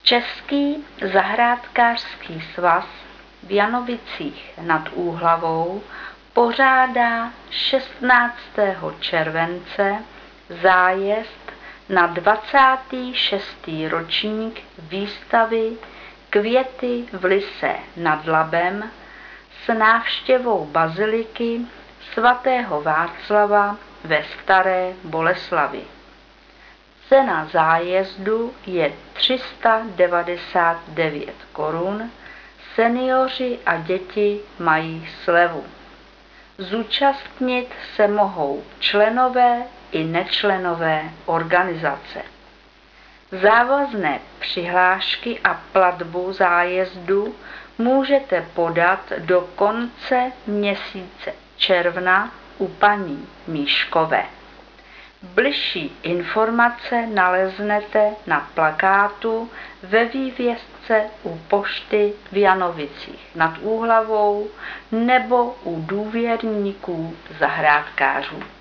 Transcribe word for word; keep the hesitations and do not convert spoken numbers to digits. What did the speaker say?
Český zahrádkářský svaz v Janovicích nad Úhlavou pořádá šestnáctého července zájezd na dvacátý šestý ročník výstavy Květy v Lysé nad Labem s návštěvou baziliky svatého Václava ve Staré Boleslavi. Cena zájezdu je tři sta devadesát devět korun, senioři a děti mají slevu. Zúčastnit se mohou členové i nečlenové organizace. Závazné přihlášky a platbu zájezdu můžete podat do konce měsíce června u paní Míškové. Bližší informace naleznete na plakátu ve vývězce u pošty v Janovicích nad Úhlavou nebo u důvěrníků zahrádkářů.